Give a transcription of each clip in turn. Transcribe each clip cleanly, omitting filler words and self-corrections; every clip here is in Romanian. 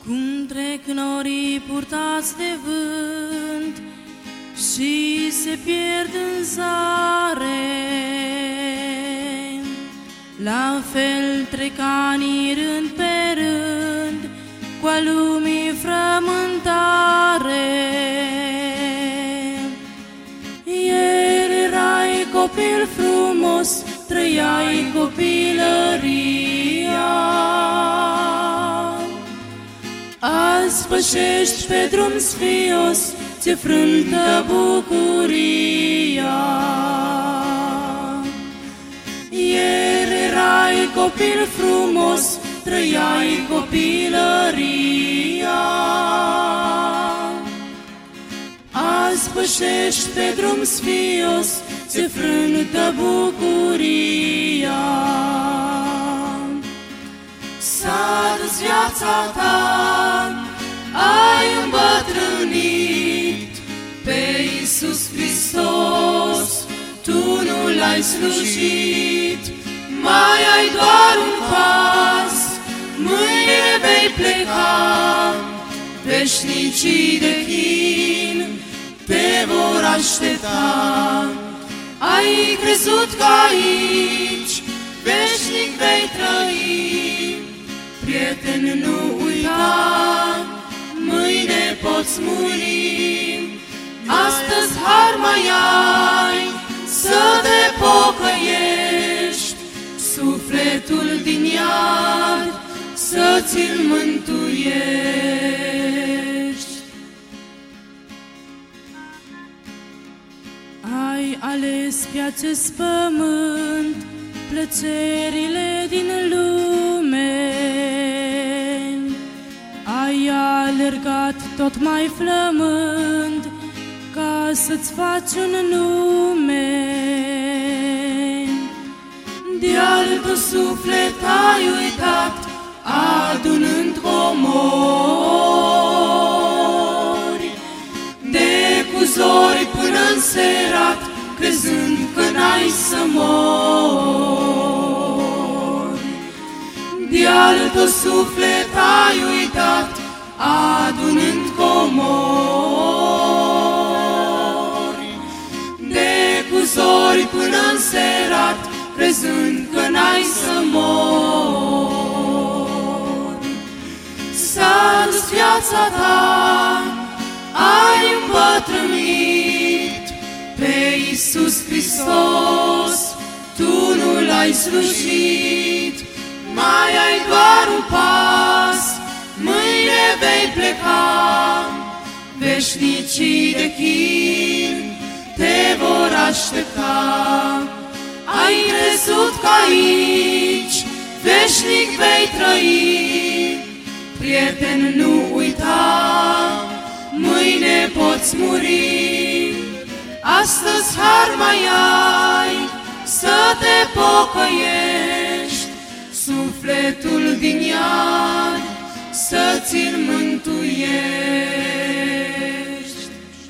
Cum trec norii purtați de vânt și se pierd în zare, la fel trec anii rând pe rând cu-a lumii frământare. Ieri erai copil frumos, trăiai copilăria, azi pășești pe drum sfios, ți-e frântă bucuria. Ieri erai copil frumos, trăiai copilăria, azi pășești pe drum sfios, ți-e frântă bucuria. S-a dus viața ta, ai îmbătrânit, pe Iisus Hristos tu nu l-ai slujit. Mai ai doar un pas, mâine vei pleca, veșnicii de chin te vor aștepta. Ai crezut că aici veșnic vei trăi, prieten, nu uita, mâine poți muri. Astăzi har mai ai să te pocăiești, sufletul din iad să ți-l mântuiești. Ai ales pe acest pământ plăcerile din lume, ai alergat tot mai flămând ca să-ți faci un nume. De-al tău suflet ai uitat, adunând comori, de cu zori până în serat, crezând că n-ai să mori. De-al tău suflet ai uitat, adunând comori, de cu zori până în serat, crezând că n-ai să mori. S-a dus viața ta, ai îmbătrânit, pe Iisus Hristos tu nu l-ai slujit. Mai ai doar un pas, mâine vei pleca, veșnicii de chin te vor aștepta. Ai crezut că aici veșnic vei trăi, prieten, nu uita, mâine poți muri. Astăzi har mai ai să te pocăiești, sufletul din iad să ți-l mântuiești.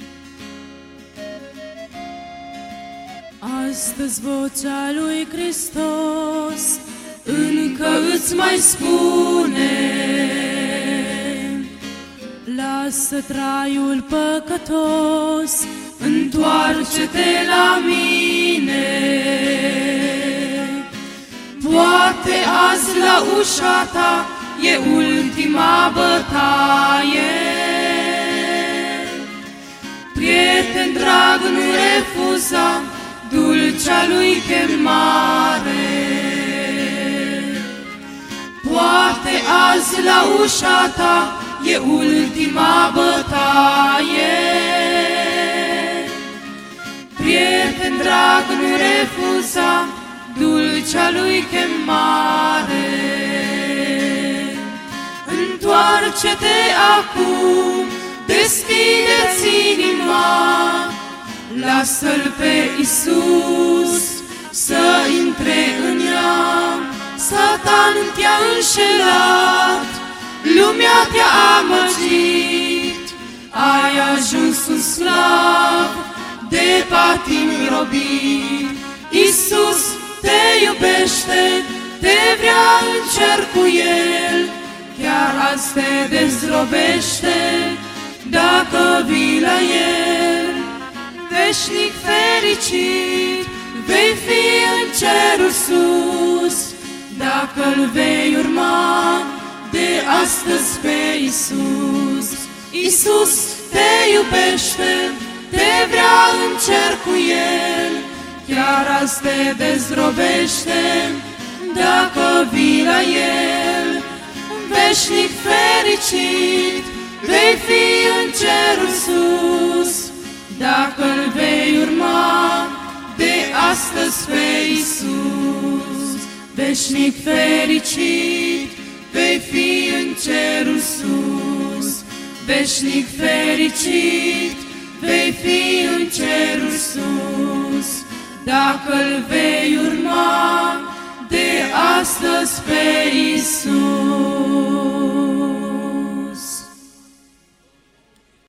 Astăzi vocea lui Hristos încă îți mai spune: lasă traiul păcătos, întoarce-te la mine. Poate azi la ușa ta e ultima bătaie, prieten drag, nu refuza dulcea lui chemare. Poate azi la ușa ta e ultima bătaie, prieten drag, nu refuza dulcea lui chemare. Întoarce-te acum, deschide-ți inima, lasă-L pe Iisus să intre în ea. Satan te-a înșelat, lumea te-a amăgit, ai ajuns un sclav de patim robit. Iisus te iubește, te vrea în cer cu El, chiar azi te dezrobește, dacă vii la El. Veșnic fericit vei fi în cerul sus, dacă-L vei urma de astăzi pe Iisus. Iisus te iubește, te vrea în cer cu El, chiar azi te dezrobește, dacă vii la El. Veșnic fericit vei fi în cerul sus, dacă-L vei urma de astăzi pe Iisus. Veșnic fericit vei fi în cerul sus, veșnic fericit vei fi în cerul sus, dacă-L vei urma de astăzi pe Iisus.